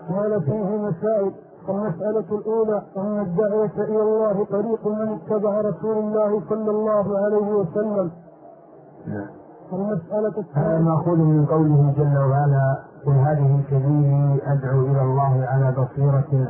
قال فيه مسائل. المسألة الأولى أن الدعوة إلى الله طريق من اتبع رسول الله صلى الله عليه وسلم. المسألة الثانية هذا مأخوذ من قوله جل وعلا: قل هذه سبيلي أدعو إلى الله على بصيرة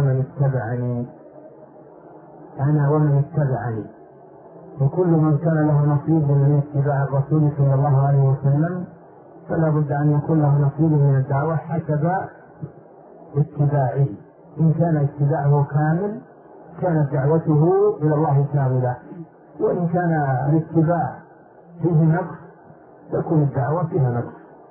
أنا ومن اتبعني. وكل من كان له نصيب من اتباع الرسول صلى الله عليه وسلم فلا بد أن يكون له نصيب من الدعوة حسب اتباعه. إن كان اتباعه كامل كانت دعوته إلى الله كاملة، وإن كان الاتباع فيه نقص تكون الدعوة فيها نقص،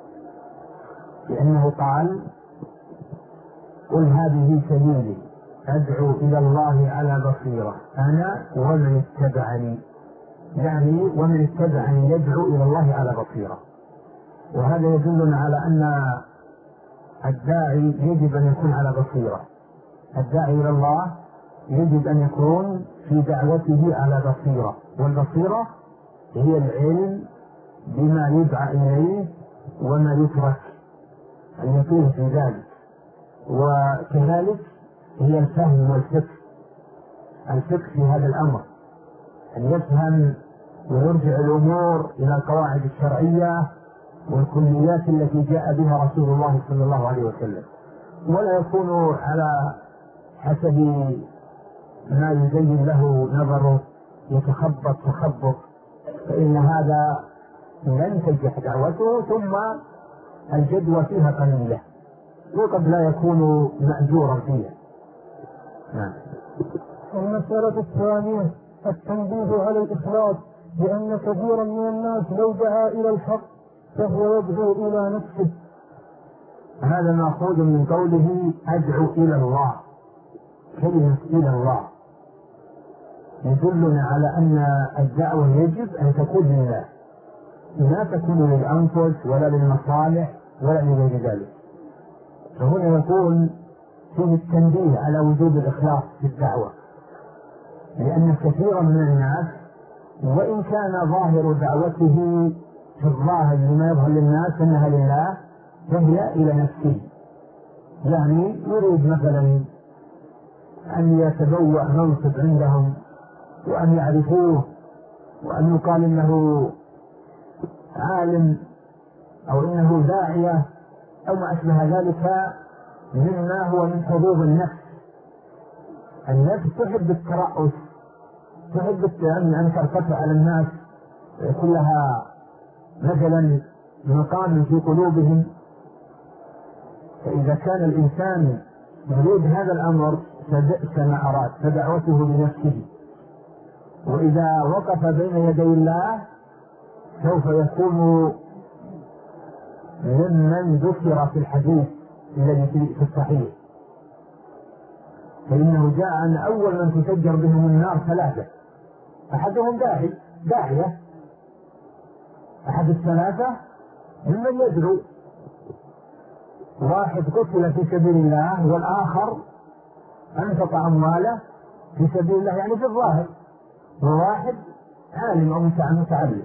لأنه قال: قل هذه سبيلي أدعو إلى الله على بصيرة أنا ومن اتبعني، يعني ومن اتبعني يدعو إلى الله على بصيرة. وهذا يدلنا على أن الداعي يجب أن يكون على بصيرة. الداعي إلى الله يجب أن يكون في دعوته على بصيرة، والبصيرة هي العلم بما يدعى إليه وما يترك أن يكون في ذلك، وكذلك هي الفهم والفقه. الفقه في هذا الأمر أن يفهم ويرجع الأمور إلى القواعد الشرعية والكليات التي جاء بها رسول الله صلى الله عليه وسلم، ولا يكون على حسب ما يزين له نظره يتخبط تخبط، فإن هذا لن تنجح دعوته، ثم الجدوى فيها قليلة وقد لا يكون مأجورا فيها. المسألة الثانية التنبيه على الإخلاص، لأن كثيرا من الناس لو دعا إلى الحق فهو يدعو إلى نفسه. هذا مأخوذ من قوله أدعو إلى الله. كلمة إلى الله يدلنا على أن الدعوة يجب أن تكون لله، لا تكون للأنفس ولا للمصالح ولا لغير ذلك. فهنا يكون فيه التنبيه على وجوب الإخلاص في الدعوة، لأن كثيرا من الناس وإن كان ظاهر دعوته في الظاهر لما يظهر للناس أنها لله فهي إلى نفسه، يعني يريد مثلا أن يتبوأ منصب عندهم وأن يعرفوه وأن يقال إنه عالم أو إنه داعية أو ما أشبه ذلك مما هو من حظوظ النفس. النفس تحب الترأس، تحب أن ترتفع على الناس كلها مثلا مقام في قلوبهم. فإذا كان الإنسان يريد هذا الأمر فبئس ما أراد، فدعوته لنفسه. وإذا وقف بين يدي الله سوف يكون ممن ذكر في الحديث الذي في الصحيح، فإنه جاء أن أول من تسجر بهم النار ثلاثة: أحدهم داعية، أحد الثلاثة ممن يدعو، واحد قتل في سبيل الله، والآخر أنفق أمواله في سبيل الله يعني في الظاهر، وواحد عالم أو متعلم.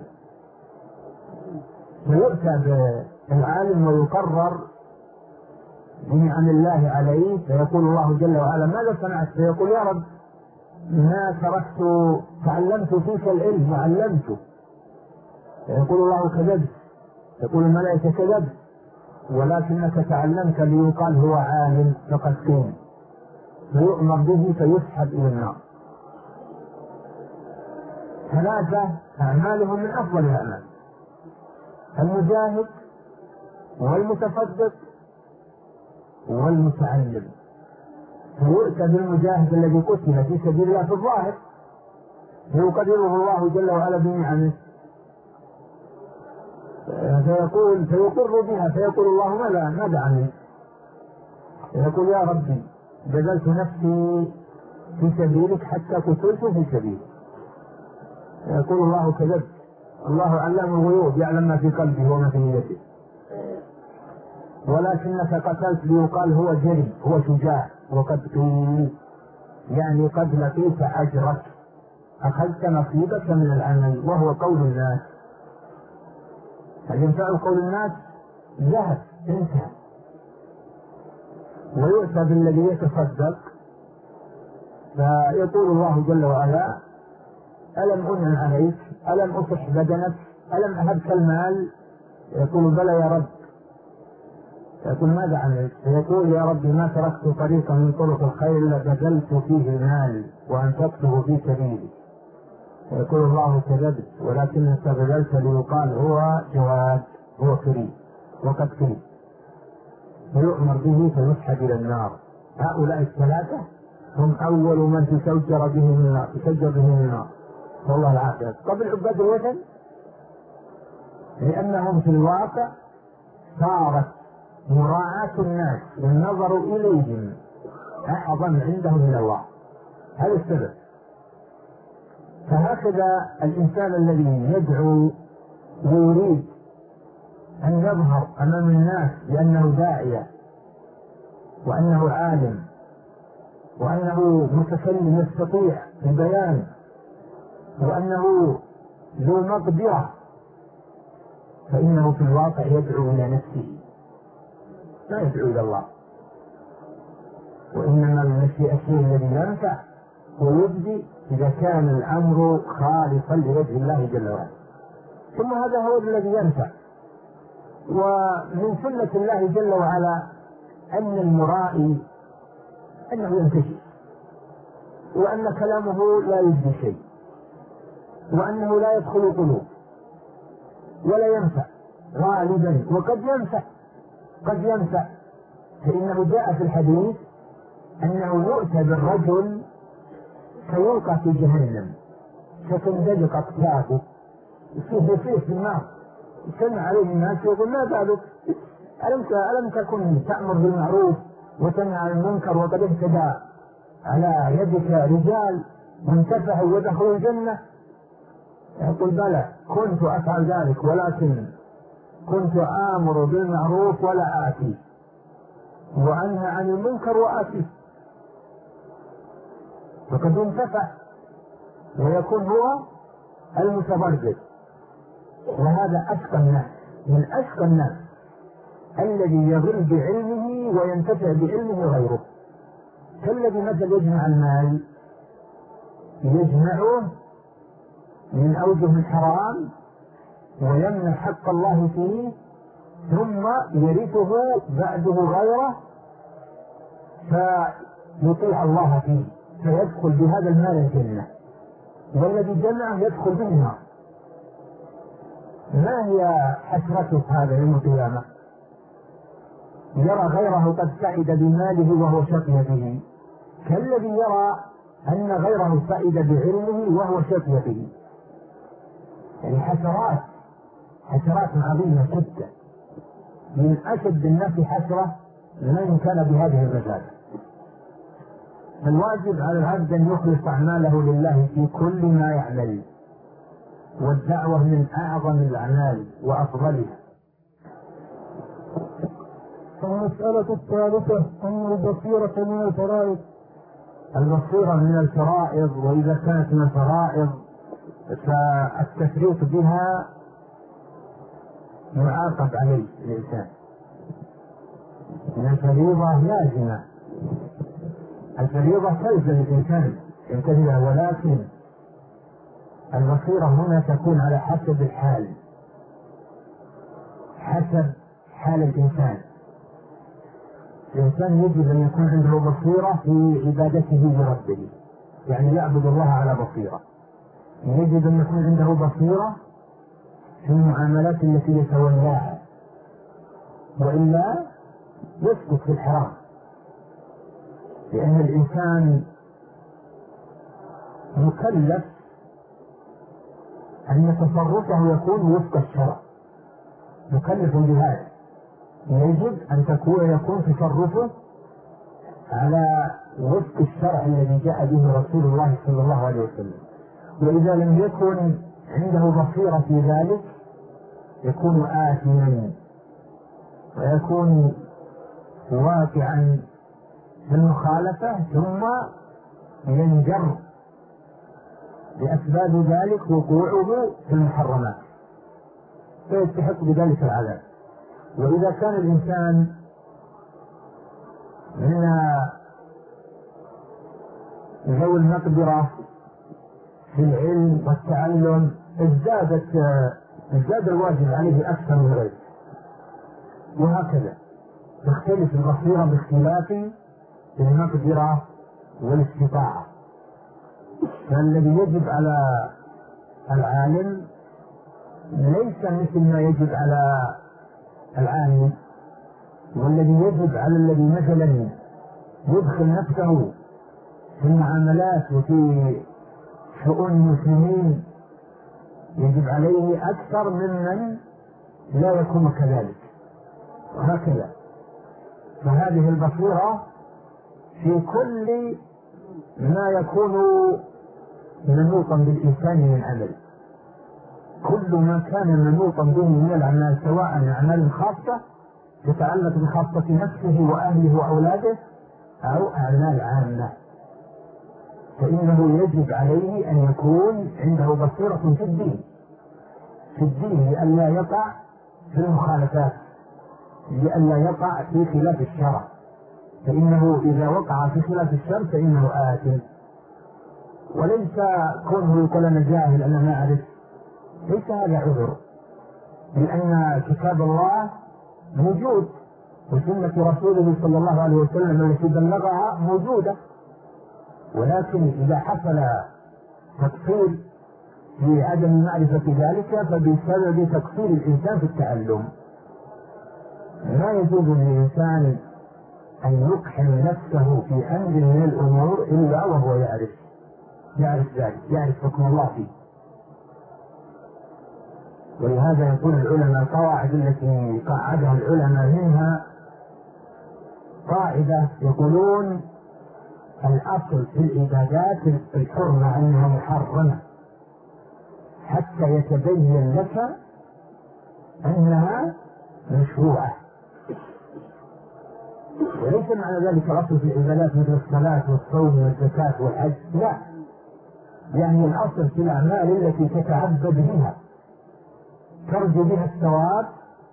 فيؤتى بالعالم ويقرر بنعم الله عليه، فيقول الله جل وعلا: ماذا صنعت؟ فيقول: يا رب ما تركت، تعلمت فيك العلم وعلمته. فيقول الله: كذبت. يقول الملائكة: كذبت، ولكنك تعلمت ليقال هو عالم فقد قيل. فيؤمر به فيسحب إلى النار. ثلاثة أعمالهم من أفضل الأعمال: المجاهد والمتصدق والمتعلم. فيؤتى بالمجاهد الذي قتل في سبيل الله في الظاهر، فيقدره الله جل وعلا بنعمه، فيقر بها، فيقول: اللهم ماذا عني؟ فيقول: يا ربي بذلت نفسي في سبيلك حتى قتلت في سبيلك. فيقول الله: كذبت، الله علام الغيوب يعلم ما في قلبه وما في نيته، ولكنك قتلت ليقال هو جري، هو شجاع، وقد قيل يعني قد لقيت أجرك، أخذت نصيبك من العمل، وهو قول الناس. هل ينفع قول الناس؟ ذهب، انتهى. ويؤتى بالذي يتصدق، فيقول الله جل وعلا: ألم أنعم عليك؟ ألم أصح بدنك؟ ألم أهبك المال؟ يقول: بلى يا رب. يقول: ماذا عملت؟ فيقول: يا رب ما تركت طريقا من طرق الخير إلا بذلت فيه المال وأنفقته في سبيلي. يقول الله: كذبت، ولكنك بذلت ليقال هو جواد، هو كريم، وقد كريم. فيؤمر به فيسحب إلى النار. هؤلاء الثلاثة هم أول من تسجر بهم النار، والله العافية. قبل عباد الوثن، لأنهم في الواقع صارت مراعاة الناس والنظر إليهم أعظم عندهم من الله. هذا السبب. فهكذا الإنسان الذي يدعو ويريد أن يظهر أمام الناس بأنه داعية وأنه عالم وأنه متكلم يستطيع البيان وأنه ذو مقدرة، فإنه في الواقع يدعو إلى نفسه، لا يدعو إلى الله. وإنما الشيء الذي ينفع ويجزي إذا كان الأمر خالصا لوجه الله جل وعلا، ثم هذا هو الذي ينفع. ومن سنة الله جل وعلا أن المرائي أنه ينتشر، وأن كلامه لا يجزي شيء، وأنه لا يدخل قلوب ولا ينفع غالبا، وقد ينفع. فإنه جاء في الحديث أنه يؤتى بالرجل فيلقى في جهنم فتندلق أقتابه، يصير في النار، يسمع عليه الناس يقول: ما بالك؟ ألم تكن تأمر بالمعروف وتنهى عن المنكر وقد اهتدى على يدك رجال وانتفعوا ودخلوا الجنة؟ يقول: بلى، كنت أفعل ذلك، ولكن كنت آمر بالمعروف ولا آتي، وأنهى عن المنكر وآتي. وقد انتفع ويكون هو المتبرج. وهذا أشقى الناس، من أشقى الناس الذي يغل بعلمه وينتفع بعلمه غيره، كالذي مثل يجمع المال، يجمعه من أوجه الحرام ويمنع حق الله فيه، ثم يرثه بعده غيره فيطيع الله فيه، فيدخل بهذا المال الجنة، والذي جمعه يدخل به النار. ما هي حسرته هذا يوم القيامة؟ يرى غيره قد سعد بماله وهو شقي به، كالذي يرى أن غيره سعد بعلمه وهو شقي به. يعني حسرات عظيمة جدا. من أشد الناس حسرة من كان بهذه المزاج. فالواجب على العبد أن يخلص أعماله لله في كل ما يعمل، والدعوة من أعظم الأعمال وأفضلها. المسألة الثالثة أن البصيرة من الفرائض. البصيرة من الفرائض، وإذا كانت من الفرائض فالتفريط بها يعاقب عليه الإنسان. من الفريضة لازمة، الفريضة تلزم الإنسان ينتبه، ولكن البصيرة هنا تكون على حسب الحال، حسب حال الإنسان. الإنسان يجب أن يكون عنده بصيرة في عبادته لربه، يعني يعبد الله على بصيرة. يجب أن يكون عنده بصيرة في المعاملات التي يتولاها، وإلا يسقط في الحرام، لأن الإنسان مكلف أن تصرفه يكون وفق الشرع، مكلف بهذا. يجب أن يكون تصرفه على وفق الشرع الذي جاء به رسول الله صلى الله عليه وسلم. وإذا لم يكن عنده بصيرة في ذلك يكون آثما ويكون واقعا في المخالفة، ثم ينجر لأسباب ذلك وقوعه في المحرمات فيستحق بذلك العذاب. وإذا كان الإنسان من ذوي المقدرة في العلم والتعلم ازداد الواجب عليه أكثر من غيره، وهكذا تختلف البصيرة باختلاف المقدرة والاستطاعة. فالذي يجب على العالم ليس مثل ما يجب على العامل، والذي يجب على الذي مثلا يدخل نفسه في المعاملات وفي شؤون المسلمين يجب عليه أكثر ممن لا يكون كذلك، وهكذا. فهذه البصيرة في كل ما يكون منوطا بالإنسان من عمل، كل ما كان منوطا به من الأعمال، سواء أعمال خاصة تتعلق بخاصة نفسه وأهله وأولاده أو أعمال عامة، فإنه يجب عليه أن يكون عنده بصيرة في الدين لئلا يقع في المخالفات، لئلا يقع في خلاف الشرع، فإنه إذا وقع في خلاف الشرع فإنه آثم. وليس كونه يقول أنا جاهل أنا ما أعرف، ليس هذا عذر، لأن كتاب الله موجود وسنة رسوله صلى الله عليه وسلم التي بلغها موجودة، ولكن إذا حصل تقصير في عدم معرفة ذلك فبسبب تقصير الإنسان في التعلم. ما يجوز للإنسان أن يقحم نفسه في أمر من الأمور إلا وهو يعرف ذلك، يعرف حكم الله فيه. ولهذا يقول العلماء القواعد التي قعدها العلماء منها قاعدة يقولون الأصل في العبادات الحرمة أنها محرمة حتى يتبين لك أنها مشروعة، وليس معنى ذلك الأصل في العبادات مثل الصلاة والصوم والزكاة والحج، لا، يعني الأصل في الأعمال التي تتعبد بها ترجو بها الثواب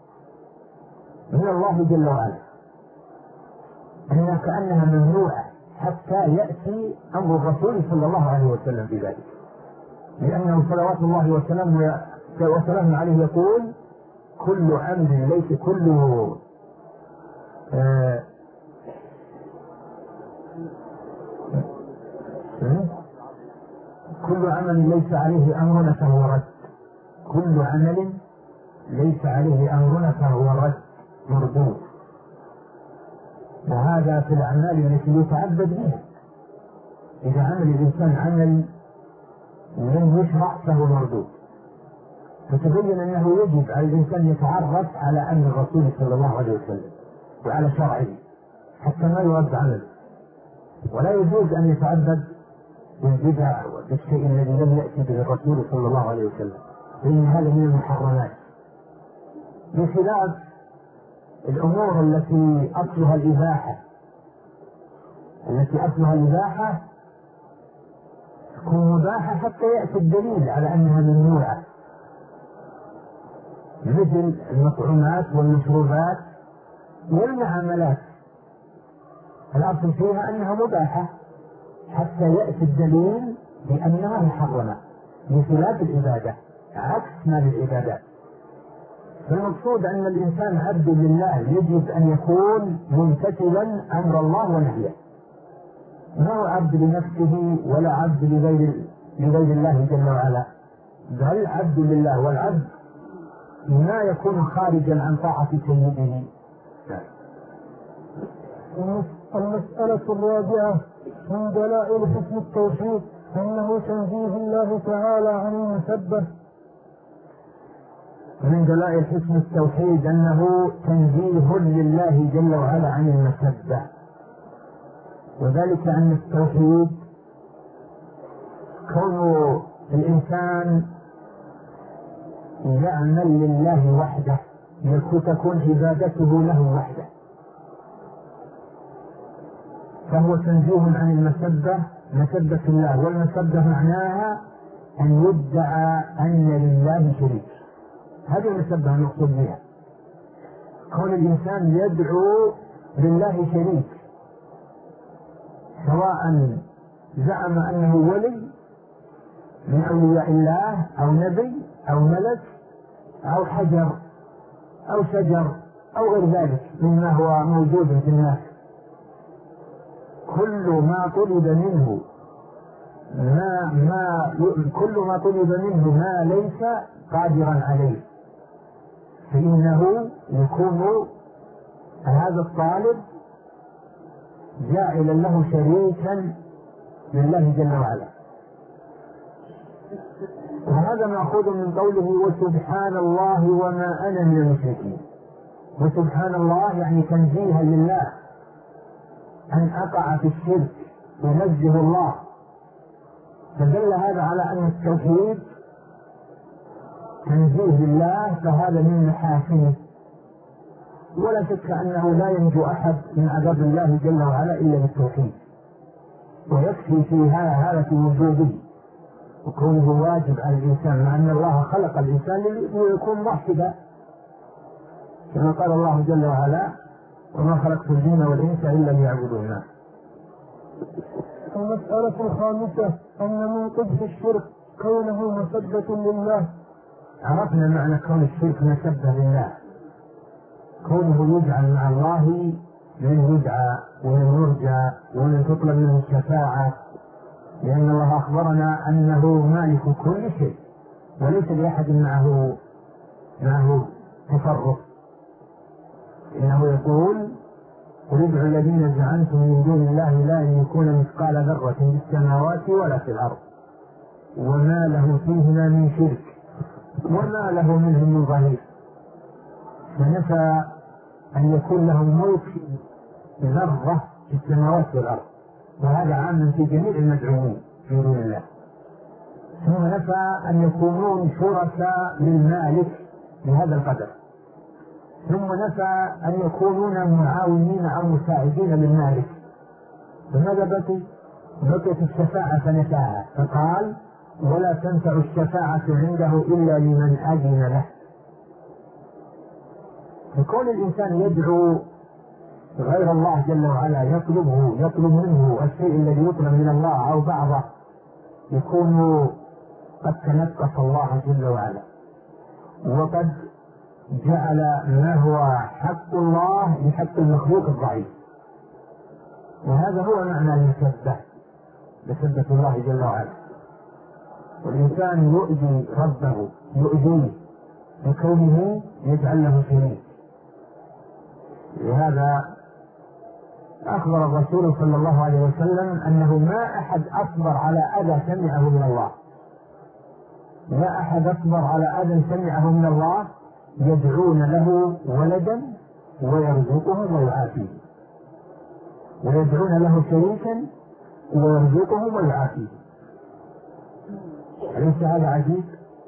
من الله جل وعلا أنها كأنها ممنوعة حتى يأتي أمر الرسول صلى الله عليه وسلم بذلك، لأنه صلوات الله وسلامه عليه يقول كل أمر ليس كل عمل ليس عليه أمرنا فهو رد، كل عمل ليس عليه أمرنا فهو رد مردود. وهذا في الأعمال التي يتعبد بها، إذا عمل الإنسان عمل لم يشرع فهو مردود، فتبين أنه يجب على الإنسان يتعرف على أمر الرسول صلى الله عليه وسلم وعلى شرعه حتى ما يرد عمله، ولا يجوز أن يتعبد بالبدع وبالشيء الذي لم يأتي به الرسول صلى الله عليه وسلم، لأن هذا من المحرمات، بخلاف الأمور التي أصلها الإباحة تكون مباحة حتى يأتي الدليل على أنها ممنوعة، مثل المطعومات والمشروبات والمعاملات الأصل فيها أنها مباحة حتى يأتي الدليل بأنها محرمة، بخلاف العبادة عكس ما للعبادات. فالمقصود أن الإنسان عبد لله يجب أن يكون ممتثلا أمر الله ونهيه، ما هو عبد لنفسه ولا عبد لغير الله جل وعلا، بل عبد لله، والعبد ما يكون خارجا عن طاعة سيده. المسألة الرابعة من دلائل حسن التوحيد أنه تنزيه الله تعالى عن المسبة. من دلائل حسن التوحيد أنه تنزيه لله جل وعلا عن المسبة، وذلك أن التوحيد كون الإنسان يعمل لله وحده تكون عبادته له وحده، فهو تنزيه عن المسبة، مسبة الله، والمسبة معناها أن يدعى أن لله شريك، هذه المسبة المقصود بها، كون الإنسان يدعو لله شريك سواء زعم أنه ولي من أولياء الله أو نبي أو ملك أو حجر أو شجر أو غير ذلك مما هو موجود في الناس. كل ما طلب منه ما ليس قادرا عليه فإنه يكون هذا الطالب جاعلا له شريكا لله جل وعلا. وهذا مأخوذ من قوله وسبحان الله وما أنا من المشركين. وسبحان الله يعني تنزيها لله أن أقع في الشرك ونزه الله. فدل هذا على أن التوحيد تنزيه لله، فهذا من محاسنه، ولا شك أنه لا ينجو أحد من عذاب الله جل وعلا إلا بالتوحيد، ويكفي في هذا في وجوده وكونه واجب على الإنسان، مع أن الله خلق الإنسان ليكون موحدا كما قال الله جل وعلا وما خلقت الجن والإنس إلا ليعبدون. المسألة الخامسة أن من قبح الشرك كونه مسبة لله. عرفنا معنى كون الشرك مسبة لله، كونه يجعل مع الله من يدعى ومن يرجى ومن تطلب منه الشفاعة، لأن الله أخبرنا أنه مالك كل شيء وليس لأحد معه تصرف. إنه يقول قل ادعوا الذين زعمتم من دون الله لا يملكون مثقال ذرة في السماوات ولا في الأرض وما له فيهما من شرك وما له منهم من ظهير. فنفى أن يكون لهم ملك ذرة في السماوات والأرض، وهذا عام في جميع المدعوين من دون الله. ثم نفى أن يكونون شركاء للمالك بهذا القدر. ثم نفى أن يكونون معاونين أو مساعدين للمالك. فماذا بقيت الشفاعة فنفاها، فقال ولا تنفع الشفاعة عنده إلا لمن أذن له. فكون الإنسان يدعو غير الله جل وعلا يطلب منه الشيء الذي يطلب من الله أو بعضه، يكون قد تنقص الله جل وعلا، وقد جعل ما هو حق الله لحق المخلوق الضعيف. وهذا هو معنى مسبة الله جل وعلا. والإنسان يؤذي ربه، يؤذيه بكونه يجعل له شريك. لهذا أخبر الرسول صلى الله عليه وسلم أنه ما أحد أصبر على أذى سمعه من الله، لا أحد أصبر على أذى سمعه من الله يدعون له ولدا ويرزقهم ويعافيه، ويدعون له شريكا ويرزقهم ويعافيه. أليس هذا عجيب؟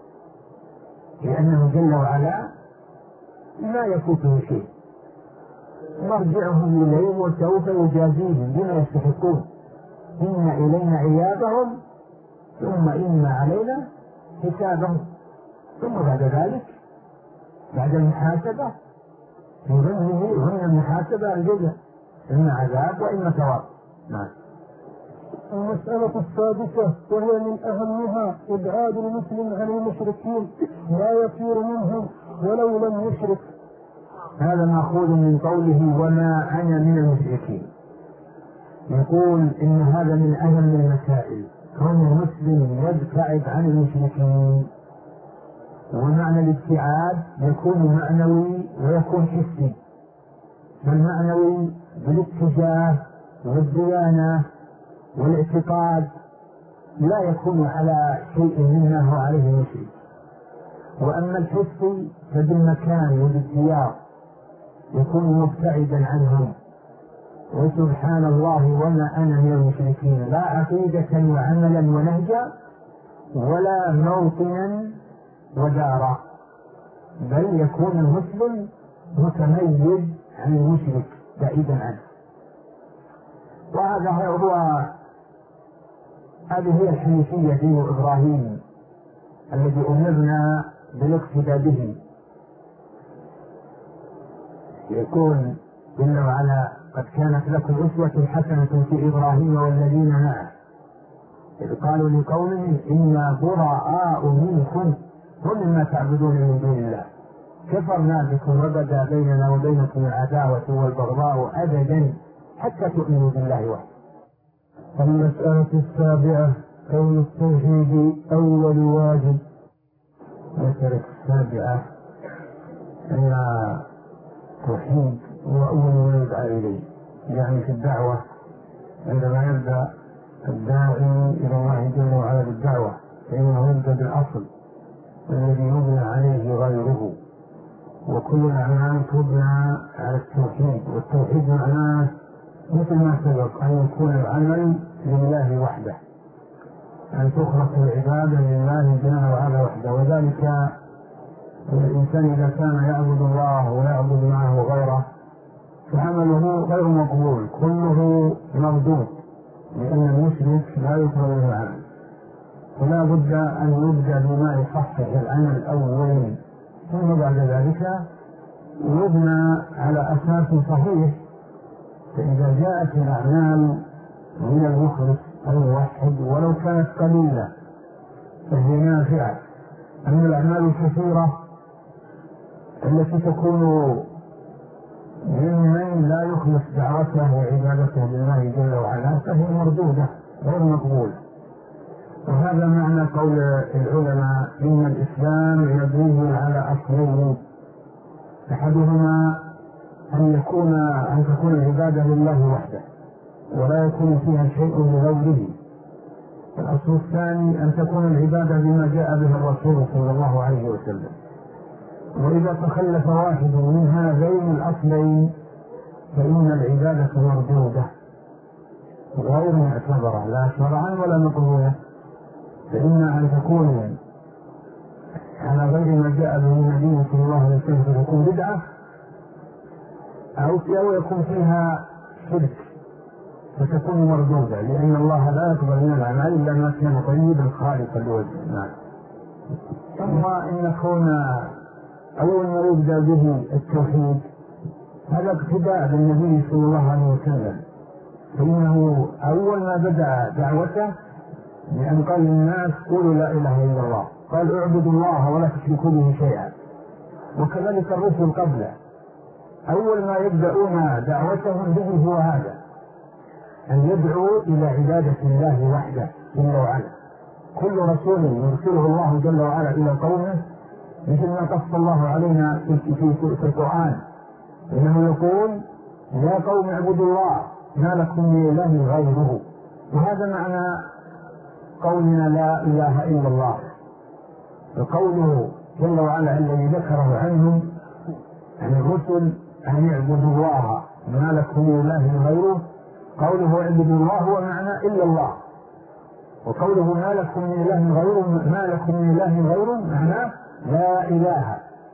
لأنه جل وعلا لا يفوته شيء، مرجعهم إليه وسوف يجازيهم بما يستحقون. إن إلينا عيابهم ثم إن علينا حسابهم. ثم بعد ذلك بعد المحاسبة ضمن المحاسبة الجزاء، إما عذاب وإما ثواب. نعم. المسألة السادسة وهي من أهمها إبعاد المسلم عن المشركين لا يصير منهم ولو لم يشرك. هذا مأخوذ من قوله وما أنا من المشركين. يقول إن هذا من أهم المسائل، كون المسلم يبتعد عن المشركين. ومعنى الابتعاد يكون معنوي ويكون حسي. فالمعنوي بالاتجاه والديانة والاعتقاد لا يكون على شيء مما هو عليه المشرك. وأما الحسي فبالمكان وبالديار يكون مبتعدا عنهم. وسبحان الله وما أنا من المشركين، لا عقيدة وعملا ونهجا ولا موطنا ودارا، بل يكون المسلم متميز عن المشرك بعيدا عنه. هذه هي الحنيفية دين إبراهيم الذي أمرنا بالاقتداء به. يكون جل وعلا قد كانت لكم أسوة حسنة في إبراهيم والذين معه إذ قالوا لقومهم إنا براء منكم ومما تعبدون من دون الله كفرنا بكم وبدا بيننا وبينكم العداوة والبغضاء أبدا حتى تؤمنوا بالله وحده. المسألة السابعة كون التوحيد أول واجب. المسألة السابعة أن التوحيد هو أول ما يدعى إليه، يعني في الدعوة عندما يبدأ الداعي إلى الله جل وعلا بالدعوة فإنه يبدأ بالأصل الذي يبنى عليه غيره، وكل الأعمال تبنى على التوحيد، والتوحيد معناه مثل ما سبق أن يكون العمل لله وحده، أن تخلص العبادة لله جل وعلا وحده. وذلك الإنسان إذا كان يعبد الله ويعبد معه غيره فعمله غير مقبول، كله مردود، لأن المشرك لا يقبل له العمل، فلا بد أن يبدأ بما يصحح العمل أولا، ثم بعد ذلك يبنى على أساس صحيح. فإذا جاءت الأعمال من المخلص الموحد ولو كانت قليلة فهي نافعة. أما الأعمال الكثيرة التي تكون ممن لا يخلص دعوته وعبادته لله جل وعلا فهي مردودة غير مقبولة. وهذا معنى قول العلماء إن الإسلام يبنيه على أصلين، أحدهما أن تكون العبادة لله وحده ولا يكون فيها شيء لغيره، الأصل الثاني أن تكون العبادة بما جاء به الرسول صلى الله عليه وسلم. وإذا تخلف واحد من هذين الأصلين فإن العبادة مردودة غير معتبرة لا شرعا ولا مقبولة، فإما أن تكون على غير ما جاء به النبي صلى الله عليه وسلم فتكون بدعة، أو يكون فيها شرك فتكون مردودة، لأن الله لا يقبل من الأعمال إلا ما كان طيبا خالصا لوجهه. نعم. ثم إن كون أول ما يبدأ به التوحيد هذا اقتداء بالنبي صلى الله عليه وسلم، فإنه أول ما بدأ دعوته لأن قال للناس قولوا لا إله إلا الله، قال اعبدوا الله ولا تشركوا به شيئا. وكذلك الرسل قبله أول ما يبدأون دعوتهم به هو هذا، أن يدعوا إلى عبادة الله وحده جل وعلا. كل رسول يرسله الله جل وعلا إلى قومه مثل ما قص الله علينا في القرآن، إنه يقول يا قوم اعبدوا الله ما لكم من إله غيره. وهذا معنى قولنا لا إله إلا الله. وقوله جل وعلا الذي ذكره عنهم عن الرسل أن يعبدوا الله ما لكم من إله غيره، قوله اعبدوا الله هو معنى إلا الله، وقوله ما لكم من إله غيره ما لكم من إله غيره معناه لا إله.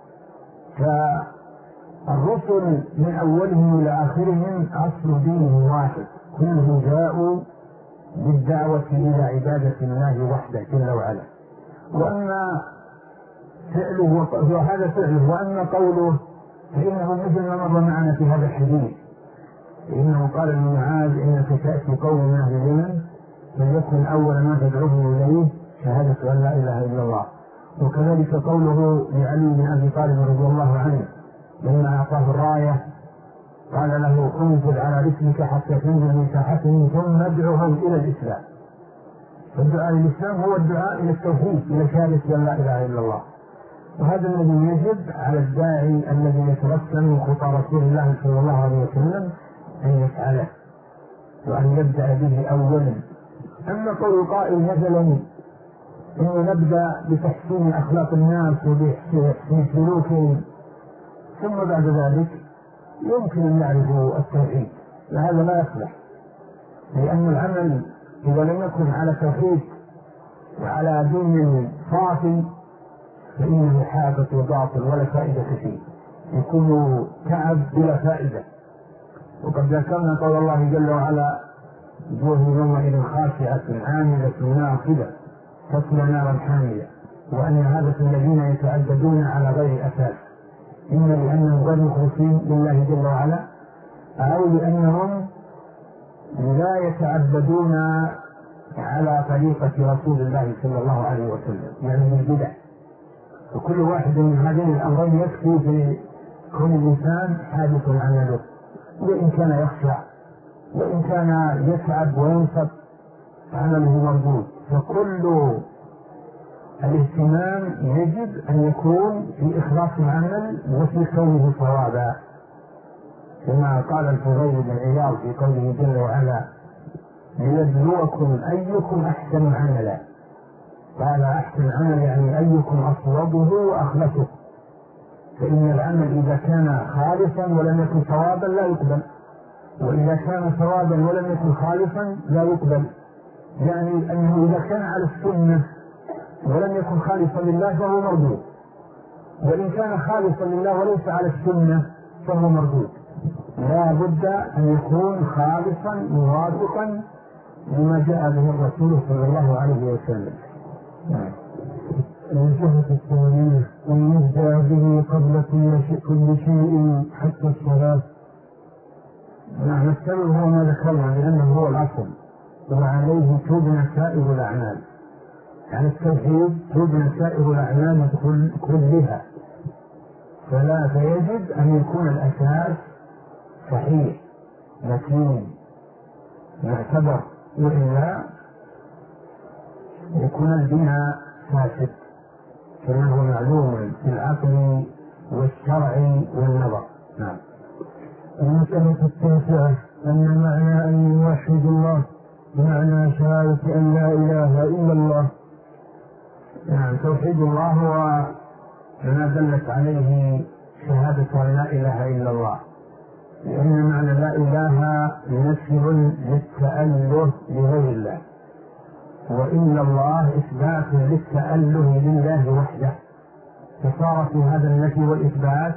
فالرسل من أولهم إلى آخرهم أصل دينه واحد، كلهم جاءوا بالدعوة إلى عبادة الله وحده جل وعلا. وأما فعله وهذا فعله، وأما قوله فإنه مثل ما مر معنا في هذا الحديث، إنه قال لمعاذ إنك تأتي قوم من أهل اليمن فليكن أول ما تدعوهم إليه شهادة أن لا إله إلا الله. وكذلك قوله لعلي بن أبي طالب رضي الله عنه لما أعطاه الراية قال له انزل على رسلك حتى تنزل من ساحتهم ثم ادعوهم إلى الإسلام. فالدعاء للإسلام هو الدعاء إلى التوحيد إلى شهادة أن لا إله إلا الله. وهذا الذي يجب على الداعي الذي يتمكن من خطى رسول الله صلى الله عليه وسلم أن يفعله وأن يبدأ به أولا. أما قول القائل مثلا إنه نبدأ بتحسين أخلاق الناس وبتحسين سلوكهم ثم بعد ذلك يمكن أن يعرفوا التوحيد، فهذا لا يصلح، لأن العمل إذا لم يكن على توحيد وعلى دين صافي فإنه حابط وباطل ولا فائدة فيه، يكون تعب بلا فائدة. وقد ذكرنا قول الله جل وعلا وجوه يومئذ خاشعة عاملة ناصبة تصلى نارا حامية، وأن هذا الذين يتعددون على غير أساس، إما لأنهم غير مخلصين لله جل وعلا، أو لأنهم لا يتعبدون على طريقة رسول الله صلى الله عليه وسلم، يعني من البدع. وكل واحد من هذين الأمرين يكفي في كون الإنسان حادث عمله، وإن كان يخشع وإن كان يتعب وينصب عمله مردود. فكل الاهتمام يجب أن يكون في إخلاص العمل وفي كونه صوابا، كما قال الفضيل بن عياض في قوله جل وعلا: ليبلوكم أيكم أحسن عملا. قال أحسن عمل يعني أيكم أصوبه وأخلصه، فإن العمل إذا كان خالصا ولم يكن صوابا لا يقبل، وإذا كان صوابا ولم يكن خالصا لا يقبل. يعني أنه إذا كان على السنة ولم يكن خالصا لله فهو مردود، وإن كان خالصا لله وليس على السنة فهو مردود. لا بد أن يكون خالصا موافقا لما جاء به الرسول صلى الله عليه وسلم. الجهة الثانية أن يبدأ به قبل كل شيء حتى الصلاة. نعم، السبب هو ما ذكرنا لأنه هو الأصل، وعليه تبنى سائر الأعمال. يعني التوحيد تبنى سائر الأعمال كلها، فيجب أن يكون الأساس صحيح متين معتبر، وإلا يكون البناء فاسد كما هو معلوم في العقل والشرع والنظر. نعم. المسألة التاسعة أن معنى أن يوحد الله معنى شهادة أن لا إله إلا الله. نعم، توحيد الله هو ما دلت عليه شهادة أن لا إله إلا الله، لأن معنى لا إله نفي للتأله لغير الله، وإلا الله إثبات للتأله لله وحده، فصار في هذا النفي والإثبات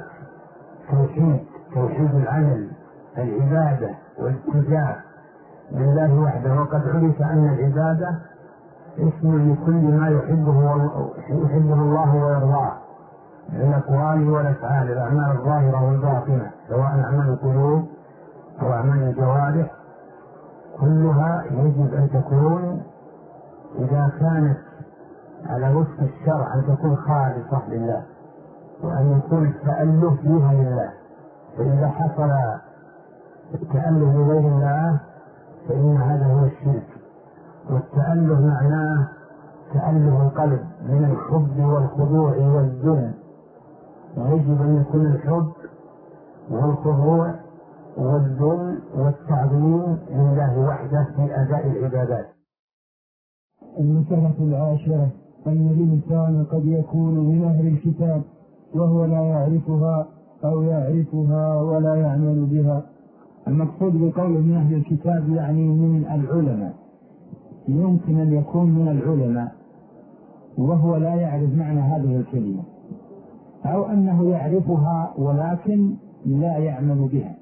توحيد العمل، العبادة والاتجاه لله وحده. وقد عرف أن العبادة اسم لكل ما يحبه الله ويرضاه من الأقوال والأفعال، الأعمال الظاهرة والباطنة، سواء أعمال القلوب أو أعمال الجوارح، كلها يجب أن تكون إذا كانت على وفق الشرع أن تكون خالصة لله، وأن يكون التأله فيها لله. فإذا حصل التأله لغير الله فإن هذا هو الشرك. والتأله معناه تأله القلب من الحب والخضوع والذل، ويجب أن يكون الحب والخضوع والذل والتعظيم لله وحده في أداء العبادات. المسألة العاشرة أن الإنسان قد يكون من أهل الكتاب وهو لا يعرفها أو يعرفها ولا يعمل بها. المقصود بقوله من أهل الكتاب يعني من العلماء، يمكن أن يكون من العلماء وهو لا يعرف معنى هذه الكلمة، أو أنه يعرفها ولكن لا يعمل بها.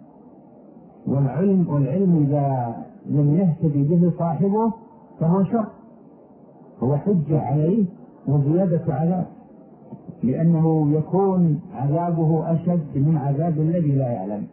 والعلم إذا لم يهتدي به صاحبه فهو شر، هو حجة عليه وزيادة عذاب، لأنه يكون عذابه أشد من عذاب الذي لا يعلم.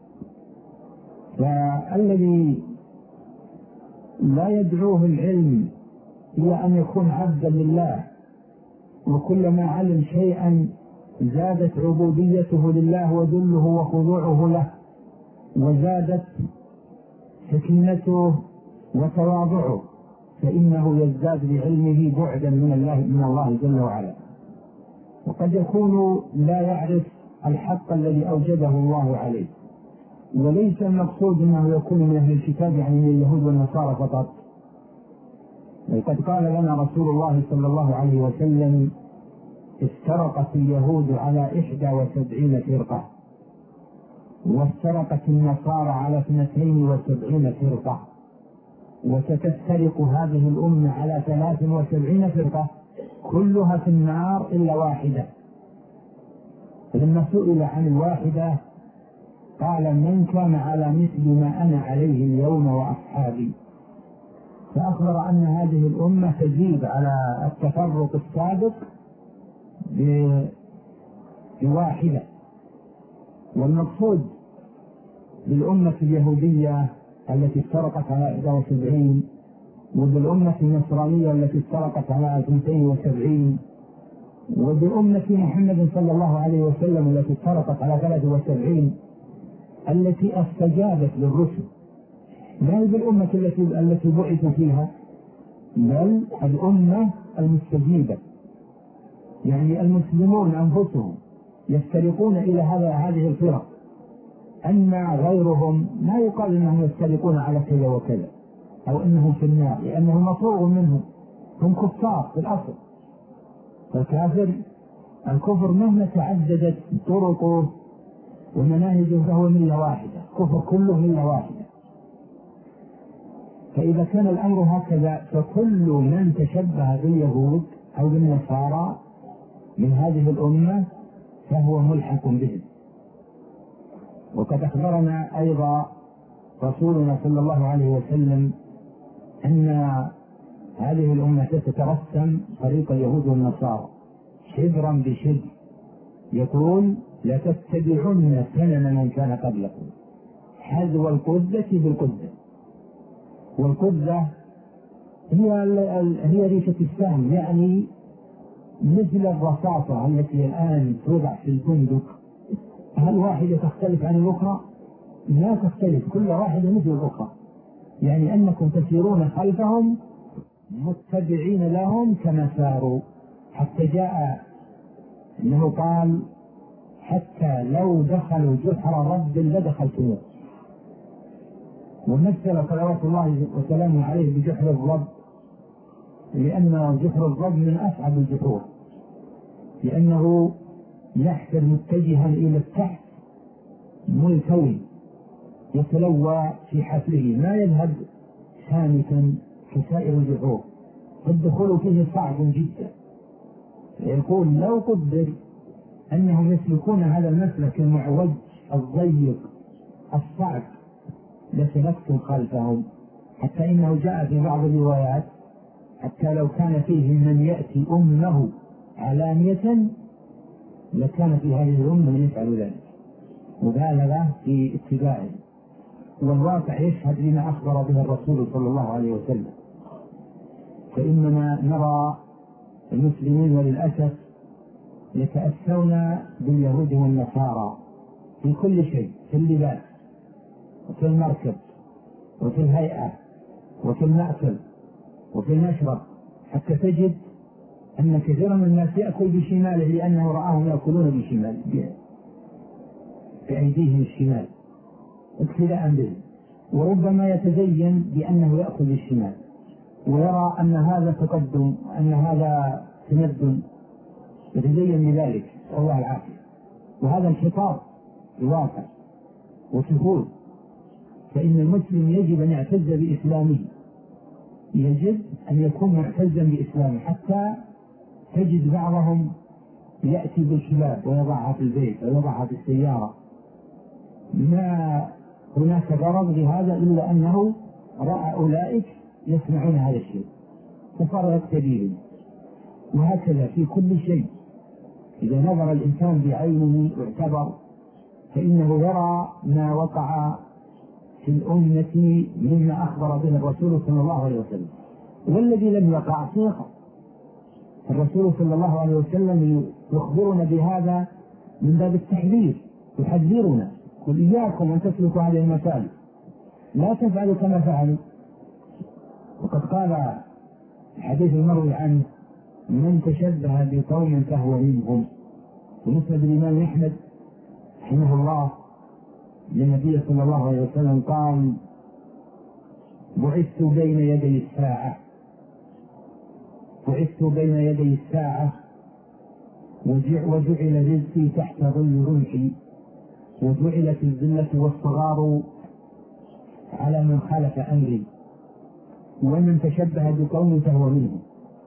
فالذي لا يدعوه العلم إلى أن يكون عبدا لله، وكلما علم شيئا زادت عبوديته لله وذله وخضوعه له، وزادت سكينته وتواضعه، فإنه يزداد بعلمه بعدا من الله جل وعلا. وقد يكون لا يعرف الحق الذي أوجده الله عليه. وليس المقصود أنه يكون من أهل الكتاب يعني من اليهود والنصارى فقط. وقد قال لنا رسول الله صلى الله عليه وسلم: افترقت اليهود على 71 فرقة، وافترقت النصارى على 72 فرقة، وستفترق هذه الأمة على 73 فرقة كلها في النار إلا واحدة. لما سئل عن الواحدة قال: من كان على مثل ما أنا عليه اليوم وأصحابي. فأخبر أن هذه الأمة تزيد على التفرق السابق بواحدة. والمقصود بالأمة اليهودية التي افترقت على 71، وبالأمة النصرانية التي افترقت على 72، وبأمة محمد صلى الله عليه وسلم التي افترقت على 73، التي استجابت للرسل، لا هي بالأمة التي بعثوا فيها، بل الأمة المستجيبة. يعني المسلمون أنفسهم يفترقون إلى هذه الفرق، أما غيرهم ما يقال أنهم يفترقون على كذا وكذا أو أنهم في النار، لأنه مفروغ منهم، هم كفار في الأصل. فالكافر الكفر مهما تعددت طرقه ومناهجه فهو ملة واحدة، كفر كله ملة واحدة. فإذا كان الأمر هكذا فكل من تشبه باليهود أو بالنصارى من هذه الأمة فهو ملحق بهم. وقد أخبرنا أيضا رسولنا صلى الله عليه وسلم أن هذه الأمة ستترسم طريق اليهود والنصارى شبرا بشبر، يقول لتتبعن سنن من كان قبلكم حذو القذة بالقذة. والقذة هي ريشة السهم، يعني مثل الرصاصة التي الآن توضع في البندق، هل واحدة تختلف عن الأخرى؟ لا تختلف، كل واحدة مثل الأخرى، يعني أنكم تسيرون خلفهم متبعين لهم كما ساروا، حتى جاء أنه قال حتى لو دخلوا جحر رب لدخلتموه. ومثل صلوات الله وسلامه عليه بجحر الرب، لأن جحر الرب من أصعب الجحور، لأنه يحفر متجها إلى التحت ملتوي يتلوى في حفره، ما يذهب سامتا كسائر الجحور، فالدخول فيه صعب جدا. يقول لو قدر أنهم يسلكون هذا المسلك المعوج الضيق الصعب لسلكتم خلفهم، حتى إنه جاء في بعض الروايات حتى لو كان فيهم من يأتي أمه علانية لكان في هذه الأمة من يفعل ذلك، مبالغة في اتباعه. والواقع يشهد لما أخبر به الرسول صلى الله عليه وسلم. فإننا نرى المسلمين وللأسف يتأسون باليهود والنصارى في كل شيء، في اللباس وفي المركب وفي الهيئة وفي المأكل وفي المشرب، حتى تجد أن كثيرا من الناس يأكل بشماله لأنه رآهم يأكلون بشماله بأيديهم الشمال اقتداء بهم، وربما يتزين بأنه يأكل بالشمال ويرى أن هذا تقدم أن هذا تمدن، يتزين بذلك، الله العافية. وهذا انحطاط الواقع وسهول. فإن المسلم يجب أن يعتز بإسلامه، يجب أن يكون معتزا بإسلامه، حتى تجد بعضهم يأتي بالكلاب ويضعها في البيت ويضعها في السيارة، ما هناك غرض لهذا إلا أنه رأى أولئك يصنعون هذا الشيء فصار يقتدي به. وهكذا في كل شيء، إذا نظر الإنسان بعينه واعتبر فإنه يرى ما وقع في الأمة مما أخبر به الرسول صلى الله عليه وسلم، والذي لم يقع سيقع. الرسول صلى الله عليه وسلم يخبرنا بهذا من باب التحذير، يحذرنا قل إياكم أن تسلكوا هذه المسالك، لا تفعلوا كما فعلوا. وقد قال الحديث المروي عنه من تشبه بقوم فهو منهم. ومسند الإمام أحمد رحمه الله للنبي صلى الله عليه وسلم قال بعثت بين يدي الساعة، بعثت بين يدي الساعة وجعل رزقي تحت ظل رمحي، وجعلت الذلة والصغار على من خالف أمري، ومن تشبه بقوم فهو منهم.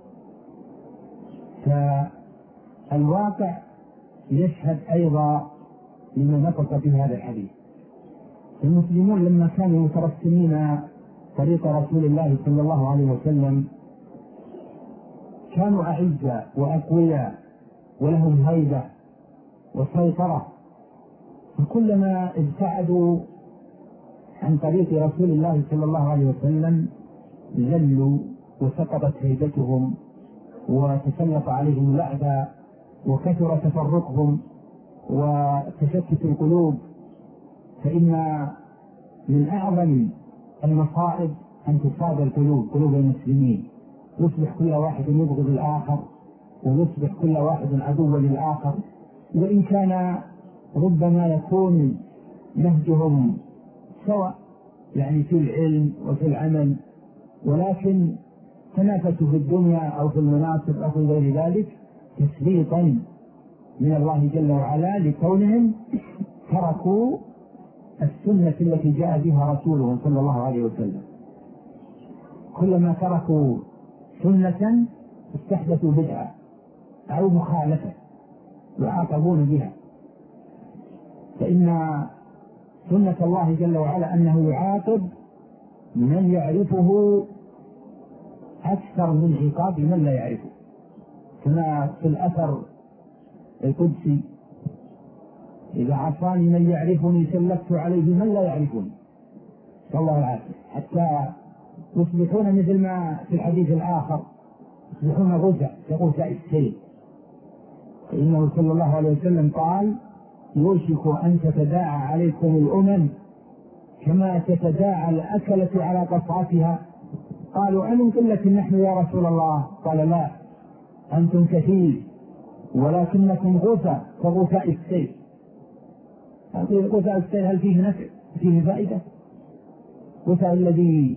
فالواقع يشهد أيضا لما نطق به هذا الحديث. المسلمون لما كانوا مترسمين طريق رسول الله صلى الله عليه وسلم كانوا أعزة وأقوياء ولهم هيبة وسيطرة، فكلما ابتعدوا عن طريق رسول الله صلى الله عليه وسلم ذلوا وسقطت هيبتهم وتسلط عليهم الأعداء وكثر تفرقهم وتشتت القلوب. فإن من أعظم المصائب أن تصاب القلوب، قلوب المسلمين، يصبح كل واحد يبغض الآخر ويصبح كل واحد عدوا للآخر. وإن كان ربما يكون نهجهم سواء يعني في العلم وفي العمل، ولكن تنافسوا في الدنيا أو في المناصب أو في غير ذلك تسليطا من الله جل وعلا لكونهم تركوا السنة التي جاء بها رسوله صلى الله عليه وسلم. كلما تركوا سنة استحدثوا بدعة أو مخالفة يعاقبون بها. فإن سنة الله جل وعلا أنه يعاقب من يعرفه أكثر من عقاب من لا يعرفه، كما في الأثر القدسي: إذا عصاني من يعرفني سلفت عليه من لا يعرفني. صلى الله العافية، حتى يصبحون مثل ما في الحديث الآخر يصبحون غزاء كغزاء السيل. فإنه صلى الله عليه وسلم قال: يوشك أن تتداعى عليكم الأمم كما تتداعى الأكلة على قصعتها. قالوا: أمن قلة نحن يا رسول الله؟ قال: لا، أنتم كثير ولكنكم غثى كغثاء السيل. غثاء السيل هل فيه نفع؟ فيه فائدة؟ غثاء الذي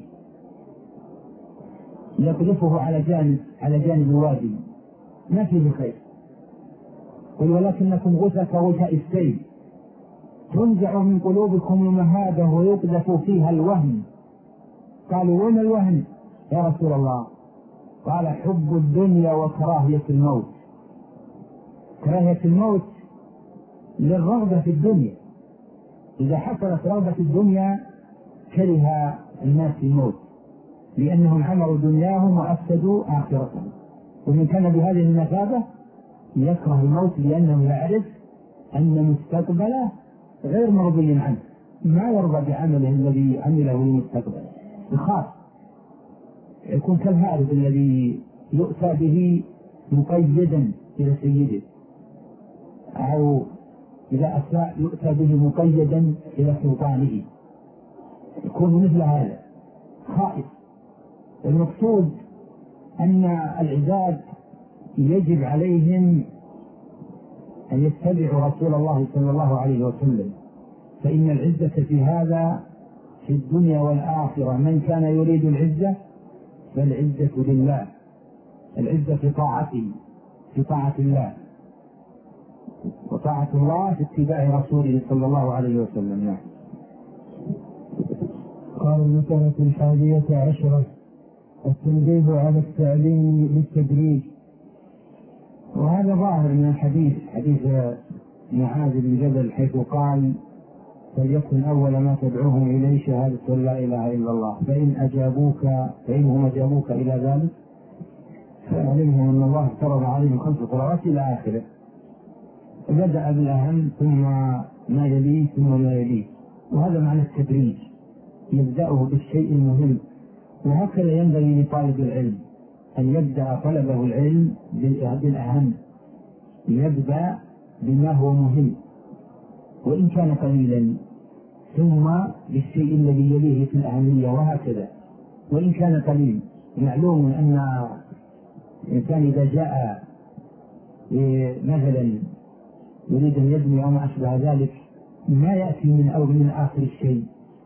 يقذفه على جانب الوادي ما فيه خير. قل: ولكنكم غثى كغثاء السيل تنزع من قلوبكم المهابة ويقذف فيها الوهن. قالوا: وما الوهن يا رسول الله؟ قال: حب الدنيا وكراهية الموت. كراهية الموت للرغبة في الدنيا، إذا حصلت رغبة في الدنيا كره الناس الموت لأنهم عمروا دنياهم وأفسدوا آخرتهم. ومن كان بهذه المثابة يكره الموت لأنه يعرف أن مستقبله غير مرضي عنه، ما يرضى بعمله الذي عمله للمستقبل، يخاف يكون كالهارب الذي يؤتى به مقيدا إلى سيده، أو إذا أساء يؤتى به مقيدا إلى سلطانه، يكون مثل هذا خائف. المقصود أن العباد يجب عليهم أن يتبعوا رسول الله صلى الله عليه وسلم، فإن العزة في هذا في الدنيا والآخرة. من كان يريد العزة فالعزة لله، العزة في طاعته، في طاعة الله، وطاعة الله في اتباع رسوله صلى الله عليه وسلم. قال: المسألة 11 التنبيه على التعليم بالتدريج. وهذا ظاهر من حديث معاذ بن جبل حيث قال: فليكن أول ما تدعوهم إليه شهادة لا إله إلا الله، فإنهم أجابوك إلى ذلك فأعلمهم أن الله افترض عليهم 5 صلوات إلى آخره. بدأ بالأهم ثم ما يليه ثم ما يليه، وهذا معنى التدريج، يبدأه بالشيء المهم. وهكذا ينبغي لطالب العلم أن يبدأ طلبه العلم بالأهم، يبدأ بما هو مهم وإن كان قليلا، ثم بالشيء الذي يليه في الأهمية، وهكذا وإن كان قليل. معلوم أن الإنسان إذا جاء مثلا يريد أن يبني أو ما أشبه ذلك ما يأتي من آخر الشيء،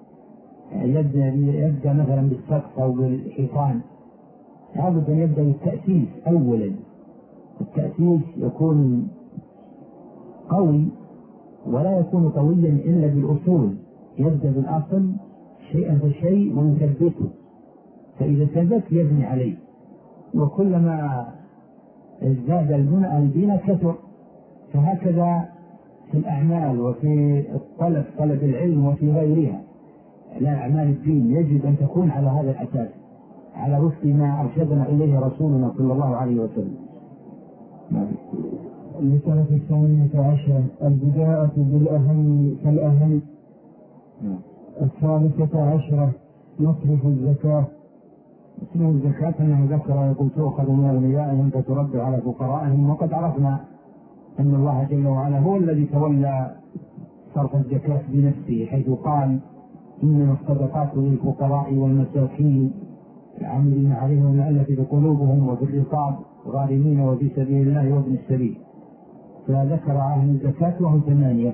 يبدأ مثلا بالسقف أو بالحيطان، لابد أن يبدأ بالتأسيس أولا. التأسيس يكون قوي ولا يكون قويا إلا بالأصول، يبدأ بالأصل شيئا فشيء ويثبته، فإذا ثبت يبني عليه. وكلما ازداد البناء كثر. فهكذا في الأعمال وفي طلب العلم وفي غيرها، لا أعمال الدين يجب أن تكون على هذا الأساس، على وفق ما أرشدنا إليه رسولنا صلى الله عليه وسلم. المسألة 12 البداءة بالأهم فالأهم. الثالثة عشرة نصرف الزكاة. اسم الزكاة أنه ذكر يقول تؤخذ من أغنيائهم فترد على فقرائهم، وقد عرفنا أن الله جل وعلا هو الذي تولى صرف الزكاة بنفسه، حيث قال إنما الصدقات للفقراء والمساكين العاملين عليهم والمؤلفة قلوبهم وفي الرقاب غارمين وفي سبيل الله وابن السبيل. فذكر أهل الزكاة وهم 8: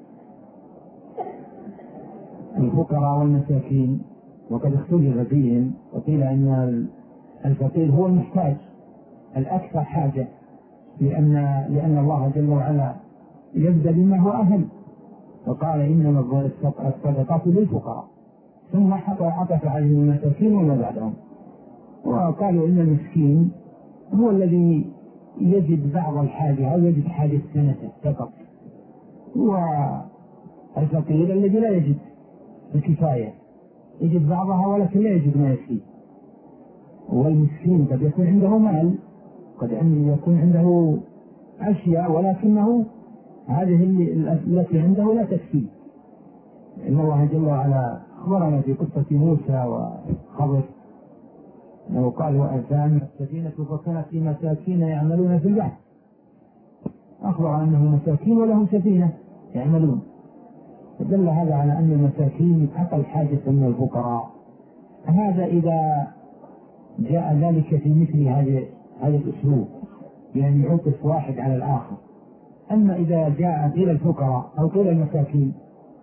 الفقراء والمساكين، وقد اختلف فيهم، وقيل أن الفقير هو المحتاج الأكثر حاجة، لأن الله جل وعلا يبدأ بما هو أهم، وقال إنما الصدقات للفقراء، ثم عطف عليه المساكين وما بعدهم، وقالوا إن المسكين هو الذي يجد بعض الحاجة أو يجد حاجة سنة فقط، والفقير الذي لا يجد الكفاية، يجد بعضها ولكن لا يجد ما يكفي. والمسكين قد يكون عنده مال، قد يكون عنده أشياء، ولكنه هذه التي عنده لا تكفي. إن الله جل وعلا أخبرنا في قصة موسى وخضر أنه قال وأتانا السفينة فكانت في مساكين يعملون في البحر، أخبر أنهم مساكين ولهم سفينة يعملون، فدل هذا على أن المساكين أقل حاجة من الفقراء. هذا إذا جاء ذلك في مثل هذا الأسلوب، يعني عطف واحد على الآخر. أما إذا جاء قيل الفقراء أو قيل المساكين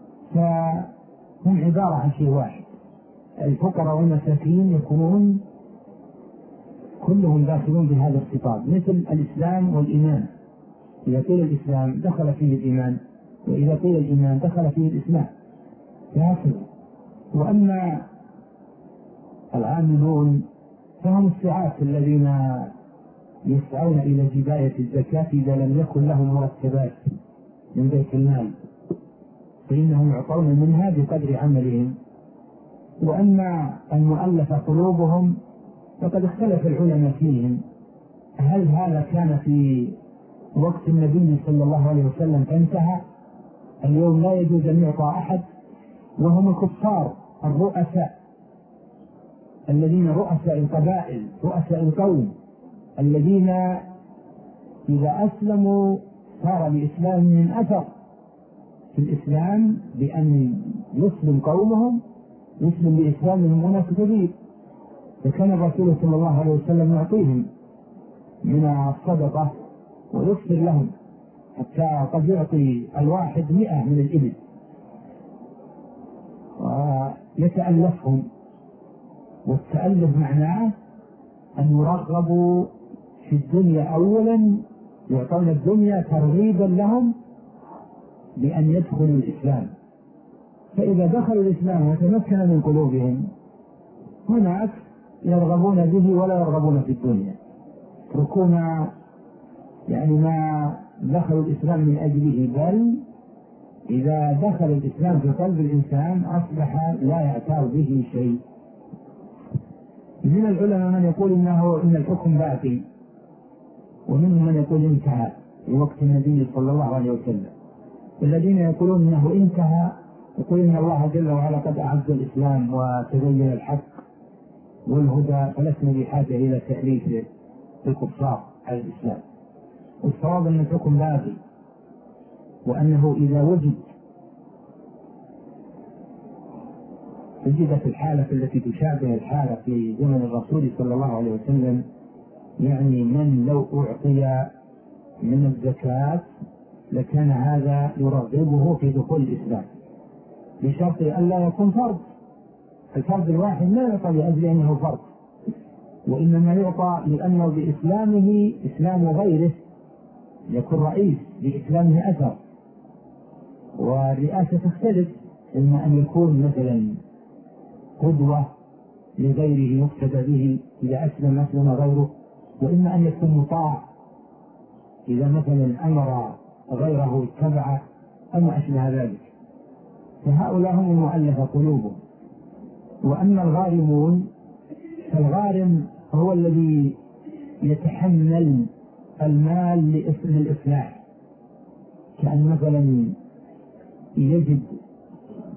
فهم عبارة عن شيء واحد. الفقراء والمساكين يكونون كلهم داخلون بهذا الخطاب، مثل الإسلام والإيمان، إذا قيل الإسلام دخل فيه الإيمان، وإذا قيل الإيمان دخل فيه الإسلام، فهكذا. وأما العاملون فهم السعاة الذين يسعون إلى جباية الزكاة إذا لم يكن لهم مرتبات من بيت المال، فإنهم يعطون منها بقدر عملهم. وأما المؤلف قلوبهم فقد اختلف العلماء فيهم، هل هذا كان في وقت النبي صلى الله عليه وسلم فانتهى؟ اليوم لا يجوز أن يعطى أحد، وهم الكفار الرؤساء الذين رؤساء القبائل رؤساء القوم الذين إذا أسلموا صار لإسلامهم أثر في الإسلام، بأن يسلم قومهم يسلم بإسلامهم أناس كثير، فكان الرسول صلى الله عليه وسلم يعطيهم من الصدقة ويغفر لهم، حتى قد يعطي الواحد 100 من الإبل ويتألفهم. والتألف معناه أن يرغبوا في الدنيا أولا، يعطون الدنيا ترغيبا لهم بأن يدخلوا الإسلام، فإذا دخلوا الإسلام وتمكن من قلوبهم هناك يرغبون به ولا يرغبون في الدنيا، يتركون يعني ما دخلوا الإسلام من أجله، بل إذا دخل الإسلام في قلب الإنسان أصبح لا يعتار به شيء. من العلماء من يقول إن الحكم باقي، ومنهم من يقول انتهى في وقت النبي صلى الله عليه وسلم. الذين يقولون إنه انتهى يقول إن الله جل وعلا قد أعز الإسلام وتبين الحق والهدى، فلسنا بحاجة إلى تأليف الكفار على الإسلام. والصواب أن الحكم باقي، وأنه إذا وجدت الحالة التي تشابه الحالة في زمن الرسول صلى الله عليه وسلم، يعني من لو أعطي من الزكاة لكان هذا يرغبه في دخول الإسلام، بشرط أن لا يكون فرض. الفرض الواحد لا يعطى لأجل أنه فرض، وإنما يعطى لأنه بإسلامه إسلام غيره يكون رئيس، بإسلامه أثر. والرئاسة تختلف، إما أن يكون مثلا قدوة لغيره يقتدى به إذا أسلم غيره، وإما أن يكون مطاع إذا مثلا أمر غيره اتبعه أو أشبه ذلك. فهؤلاء هم المؤلف قلوبهم. وأما الغارمون فالغارم هو الذي يتحمل المال للإصلاح، كأن مثلا يجد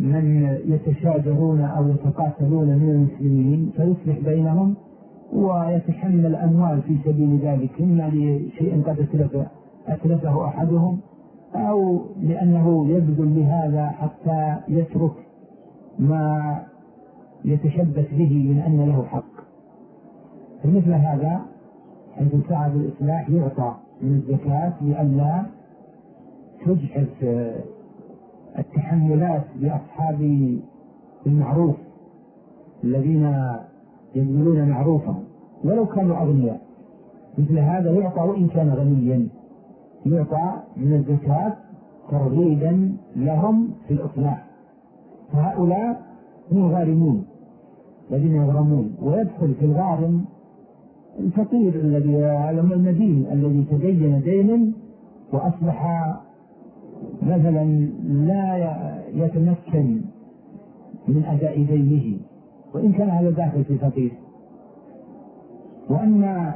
من يتشاجرون أو يتقاتلون من المسلمين فيصلح بينهم ويتحمل الأموال في سبيل ذلك، إما لشيء قد أتلفه أحدهم أو لأنه يبذل لهذا حتى يترك ما يتشبث به من أن له حق. فمثل هذا حيث سعى بالإصلاح يعطى من الزكاة لئلا تجحف التحملات لأصحاب المعروف الذين يبذلون معروفا ولو كانوا أغنياء. مثل هذا يعطى وإن كان غنيا، يعطى من الزكاة ترغيبا لهم في الإصلاح، فهؤلاء هم الغارمون الذين يغرمون. ويدخل في الغارم الفقير الذي المدين الذي تدين دينا وأصبح مثلا لا يتمكن من أداء دينه، وإن كان هذا داخل في فقير. وأما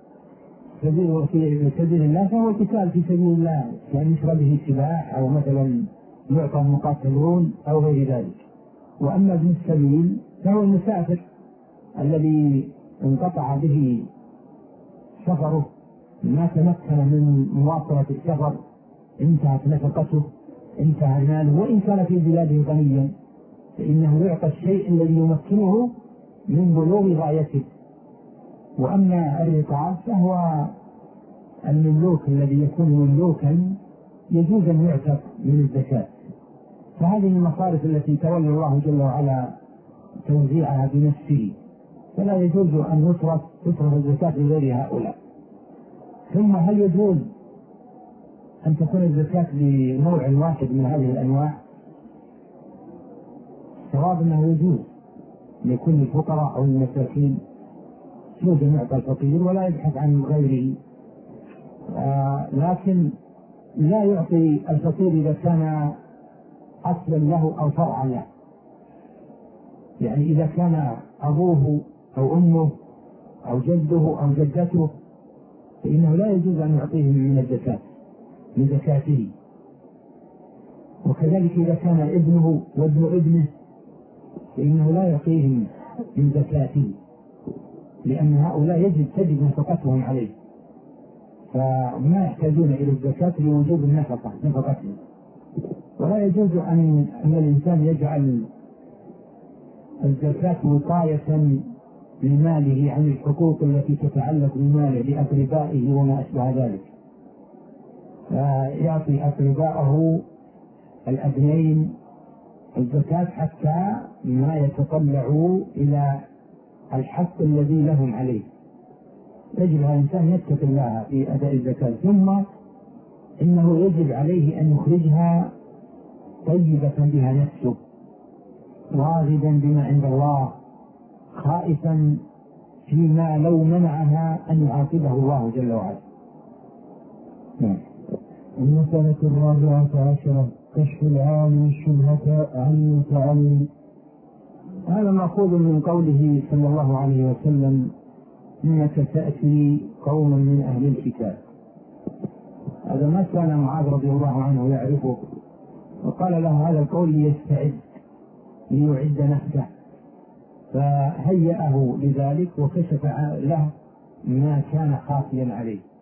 في سبيل الله فهو قتال في سبيل الله، يعني يشرى به سلاح أو مثلا يعطى المقاتلون أو غير ذلك. وأما ابن السبيل فهو المسافر الذي انقطع به سفره، ما تمكن من مواصلة السفر، انتهت نفقته، انتهى ماله، وإن كان في بلاده غنيا فإنه يعطى الشيء الذي يمكنه من بلوغ غايته. وأما الرقاب فهو المملوك الذي يكون مملوكا يجوز أن يعتق من الزكاة. فهذه المصارف التي تولى الله جل وعلا توزيعها بنفسه، فلا يجوز أن تصرف الزكاة لغير هؤلاء. ثم هل يجوز أن تكون الزكاة لنوع واحد من هذه الأنواع؟ الصواب أنه يجوز لكل الفقراء أو المساكين، يجوز أن يعطى الفقير ولا يبحث عن غيره، لكن لا يعطي الفقير إذا كان أصلا له أو فرعا له. يعني إذا كان أبوه أو أمه أو جده أو جدته فإنه لا يجوز أن يعطيهم من الزكاة من زكاته. وكذلك إذا كان ابنه وابن ابنه فإنه لا يعطيهم من زكاته، لأن هؤلاء تجب نفقتهم عليه، فما يحتاجون إلى الزكاة لوجوب نفقتهم. ولا يجوز أن الإنسان يجعل الزكاة وقاية لماله عن الحقوق التي تتعلق بماله لأقربائه وما أشبه ذلك، فيعطي أقربائه الأبنين الزكاة حتى ما يتطلعوا إلى الحق الذي لهم عليه. يجب على الإنسان يتقي الله في أداء الزكاة، ثم إنه يجب عليه أن يخرجها طيبة بها نفسه، راغبا بما عند الله، خائفا فيما لو منعها أن يعاقبه الله جل وعلا. المسألة 14 كشف العالم الشبهة عن المتعلم. هذا مأخوذ من قوله صلى الله عليه وسلم: إنك تأتي قوما من أهل الكتاب. هذا ما كان معاذ رضي الله عنه يعرفه، وقال له هذا القول ليستعد ليعد نفسه، فهيأه لذلك وكشف له ما كان خافيا عليه.